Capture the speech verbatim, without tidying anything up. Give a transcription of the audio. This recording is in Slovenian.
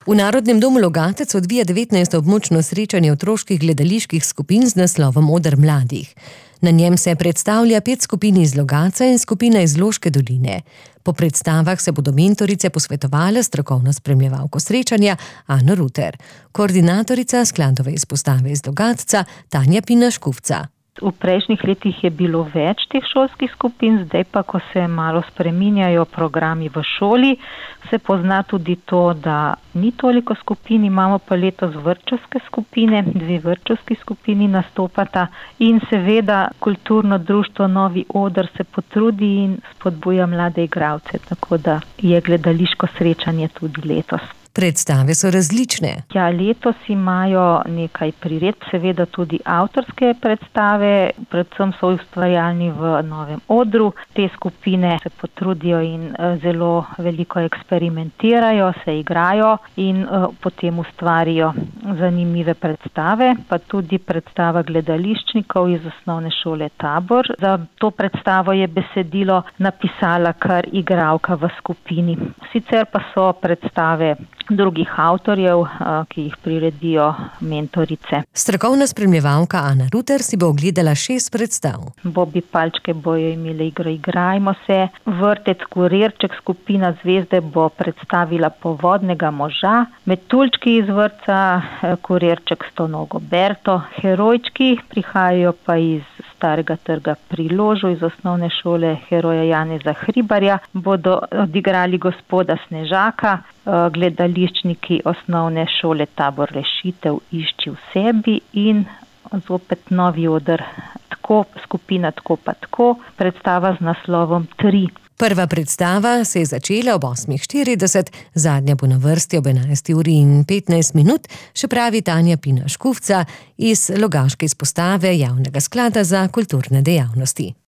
V Narodnem domu Logatec odvija devetnajsto območno srečanje otroških gledaliških skupin z naslovom Oder mladih. Na njem se predstavlja pet skupin iz Logatca in skupina iz Loške doline. Po predstavah se bodo mentorice posvetovale s strokovno spremljevalko srečanja Ano Ruter, koordinatorica skladove izpostave iz Logatca Tanja Pina Škufca. V prejšnjih letih je bilo več teh šolskih skupin, zdaj pa, ko se malo spreminjajo programi v šoli, se pozna tudi to, da ni toliko skupin, imamo pa letos vrtčevske skupine, dve vrtčevski skupini nastopata in seveda kulturno društvo Novi Oder se potrudi in spodbuja mlade igralce, tako da je gledališko srečanje tudi letos. Predstave so različne. Ja, letos imajo nekaj priredb, seveda tudi avtorske predstave, predvsem so ustvarjalni v Novem Odru. Te skupine se potrudijo in zelo veliko eksperimentirajo, se igrajo in uh, potem ustvarijo zanimive predstave, pa tudi predstava gledališčnikov iz osnovne šole Tabor. Za to predstavo je besedilo napisala kar igralka v skupini. Sicer pa so predstave drugih avtorjev, ki jih priredijo mentorice. Strokovna spremljevalka Ana Ruter si bo ogledala šest predstav. Bobi palčke bojo imele igro Igrajmo se, vrtec Kurirček skupina Zvezde bo predstavila Povodnega moža, metuljčki iz vrtca Kurirček Stonogo Berto, herojčki prihajajo pa iz Starega trga pri Ložu iz osnovne šole heroja Janeza Hribarja, bodo odigrali Gospoda Snežaka, gledališčniki osnovne šole Tabor Rešitev Išči v sebi in zopet Novi Oder, tako skupina Tako pa tako, predstava z naslovom Tri. Prva predstava se je začela ob osmih štirideset, zadnja bo na vrsti ob enajsti uri in petnajst minut, še pravi Tanja Pina Škufca iz logaške izpostave Javnega sklada za kulturne dejavnosti.